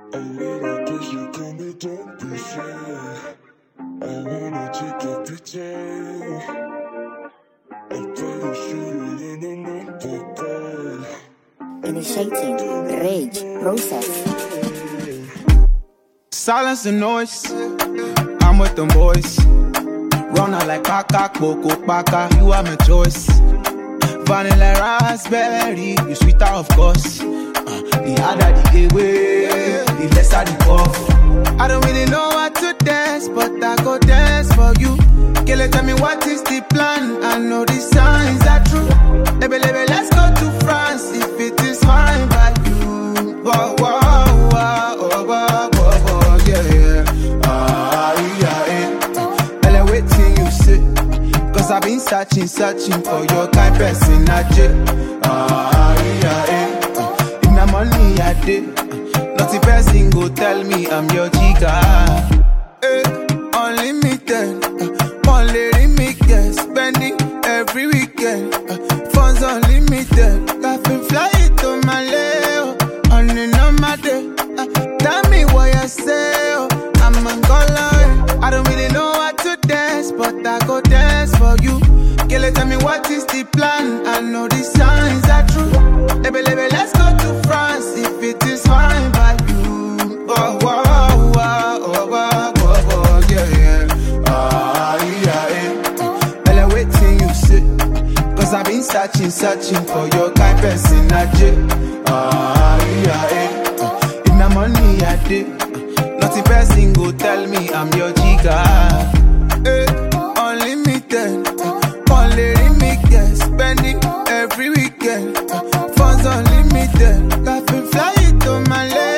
A little cause you call me, don't be shy. I wanna take a picture. I tell you shooter than another guy. Initiating rage process. Silence the noise. I'm with them boys. Run out like Kaka, Coco, Paka. You are my choice. Vanilla raspberry, you sweeter of course. The harder the away, the lesser the cough. I don't really know what to dance, but I go dance for you. Can you tell me what is the plan? I know the signs are true. Baby, let's go to France if it is fine by you. Whoa, whoa, whoa, whoa, whoa, whoa, yeah. Ella, wait till you sit. Cause I've been searching for your kind person, if na money I did, not the person go tell me I'm your chica. Unlimited, only me get spending every weekend. Funds unlimited, I can fly it to my Leo on my day. Tell me what you say, I'm Angola. I don't really know what to dance, but I go dance for you. Can you tell me what is the plan? I know the signs are true. Baby, let's go to France if it is fine by you. Oh, whoa, whoa, whoa, whoa, whoa, yeah. Ella, wait till you sit. Cause I've been searching for your kind person, if na money I did, not the person go tell me I'm your chica. Unlimited, only me get spending every weekend. Funds unlimited, I can fly it to my leg.